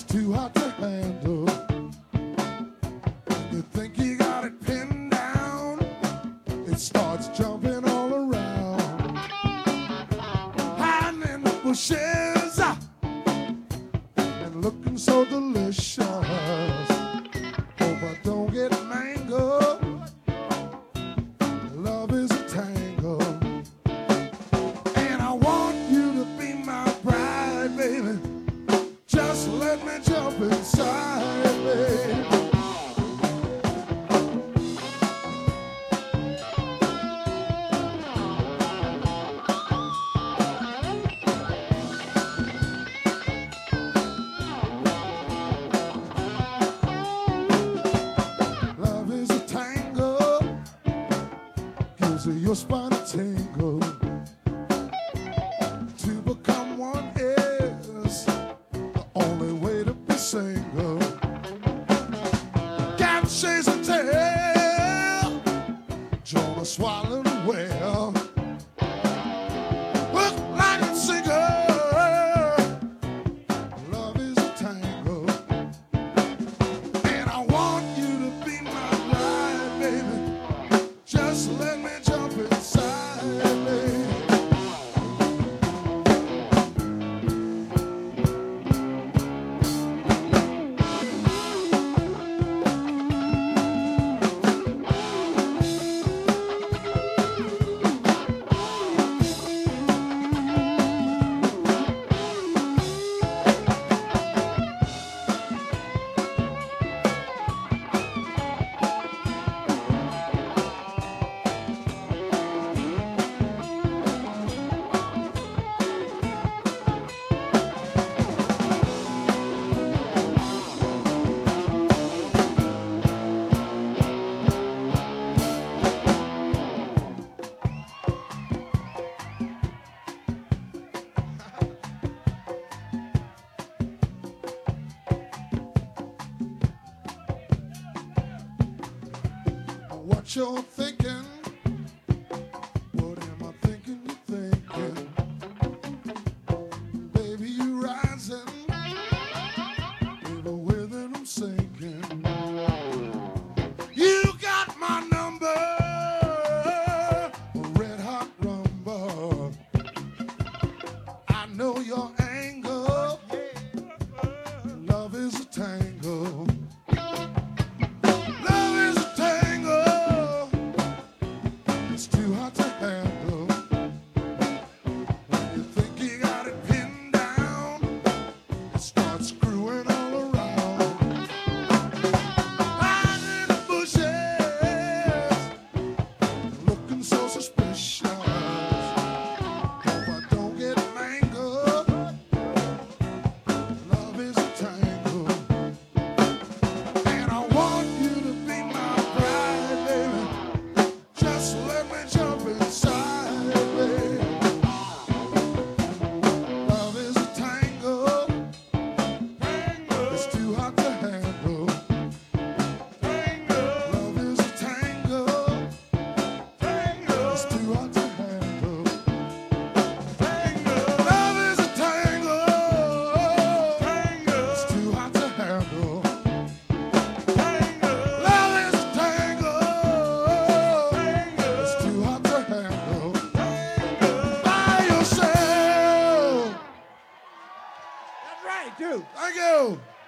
too hot to handle. You think you got it pinned down, it starts jumping all around, hiding in the bushes and looking so delicious. Hope I don't get mangled. Love is a tangle, and I want you to be my bride, baby. Just let me jump inside, baby. Love is a tangle, gives your spine a tingle. To become one is the only way to be single. Cat chase and tail, Jonah swallowed a whale. Look like a single. Love is a tangle, and I want you to be my bride, baby. Just let me jump inside, baby. What you're thinking, what am I thinking you're thinking? Baby, you rising, even with it I'm sinking. You got my number, a red hot rumba. I know your angle, love is a tangle. Too hot to handle. When you think you got it pinned down, it starts screwing all around. Hiding in the bushes, looking so suspicious. Hope I don't get mangled. Love is a tangle, and I want you to be my bride, baby. Just let me jump inside, baby. Love is a tangle, it's too hot to handle. Love is a tangle, it's too hot to handle. Love is a tangle, it's too hot to handle. Love is a tangle, it's too hot to handle. By yourself. That's right, dude. Thank you.